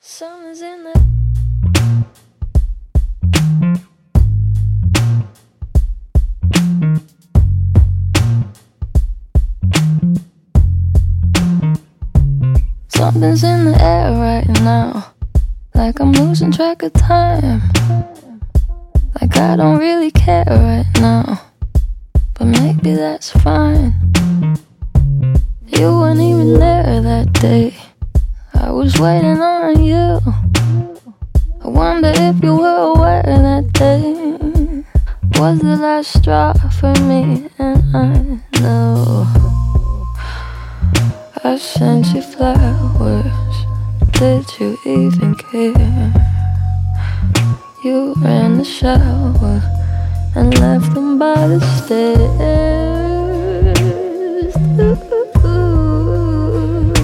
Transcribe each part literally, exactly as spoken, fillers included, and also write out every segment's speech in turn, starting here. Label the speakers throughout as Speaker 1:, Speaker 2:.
Speaker 1: Something's in the Something's in the air right now, like I'm losing track of time. Like I don't really care right now, but maybe that's fine. You weren't even there that day, I was waiting on you. I wonder if you were aware that day was the last straw for me. And I know I sent you flowers, did you even care? You ran the shower and left them by the stairs. Ooh,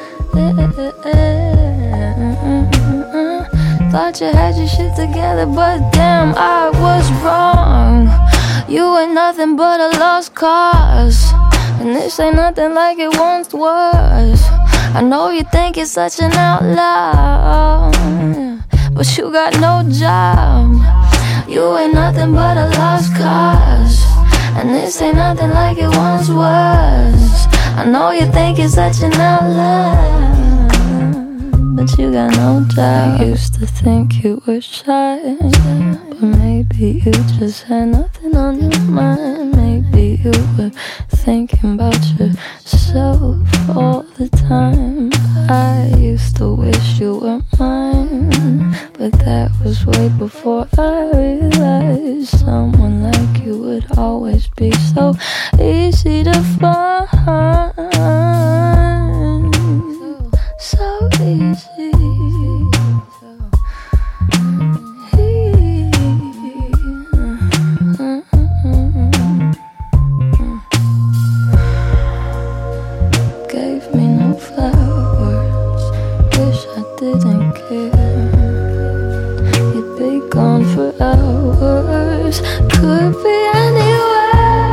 Speaker 1: yeah. Thought you had your shit together, but damn, I was wrong. You ain't nothing but a lost cause, and this ain't nothing like it once was. I know you think you're such an outlaw, but you got no job. You ain't nothing but a lost cause, and this ain't nothing like it once was. I know you think you're such an outlaw, but you got no job. I used to think you were shy, but maybe you just had nothing on your mind. Maybe you were thinking about yourself all the time. I used to wish you were mine, but that was way before I realized someone like you would always be so easy to find. So easy. Gave me no flowers, wish I didn't care. You'd be gone for hours, could be anywhere.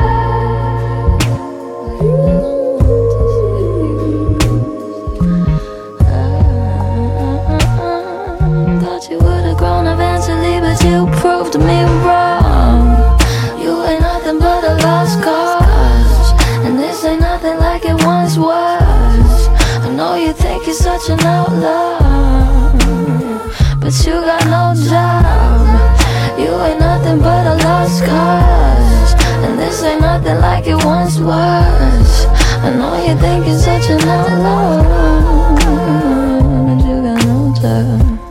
Speaker 1: Thought you would've grown eventually, but you proved me wrong. You ain't nothing but a lost cause, and this ain't nothing like it once was. I know you think you're such an outlaw, but you got no job. You ain't nothing but a lost cause, and this ain't nothing like it once was. I know you think you're such an outlaw, but you got no job.